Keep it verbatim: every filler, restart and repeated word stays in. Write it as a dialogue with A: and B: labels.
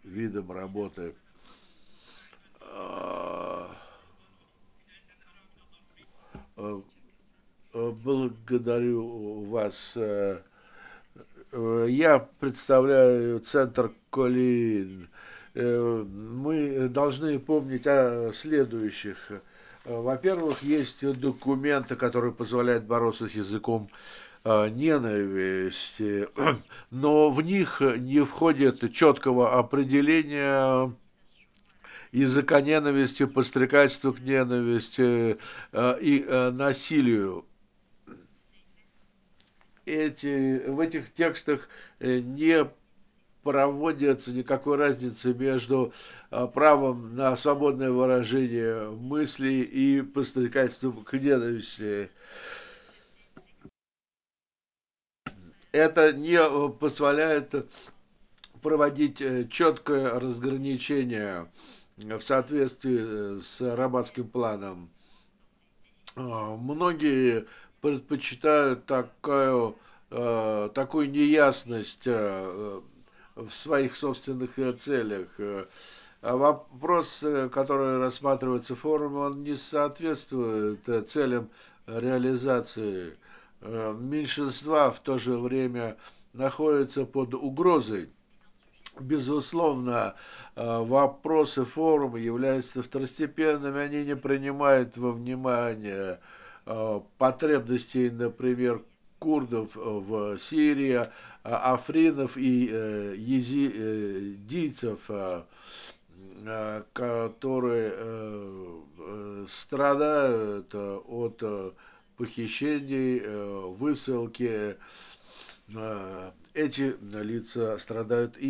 A: видом работы. А, э, э, Благодарю вас. Э, э, Я представляю центр Колин. Э, Мы должны помнить о следующих. Э, Во-первых, есть документы, которые позволяют бороться с языком э, ненависти, но в них не входит четкого определения языка ненависти, подстрекательства к ненависти э, и э, насилию. Эти, в этих текстах э, не проводится никакой разницы между э, правом на свободное выражение мыслей и подстрекательством к ненависти. Это не э, позволяет проводить э, четкое разграничение в соответствии с Рабатским планом. А, Многие предпочитают такую, э, такую неясность э, в своих собственных э, целях. Э, А вопрос, э, который рассматривается форумом, он не соответствует э, целям реализации. Э, Меньшинства в то же время находятся под угрозой. Безусловно, э, вопросы форума являются второстепенными, они не принимают во внимание э, потребностей, например, курдов в Сирии, а- афринов и э, езидийцев, э, э, которые э, э, страдают э, от э, похищений, э, высылки. Э, Эти лица страдают и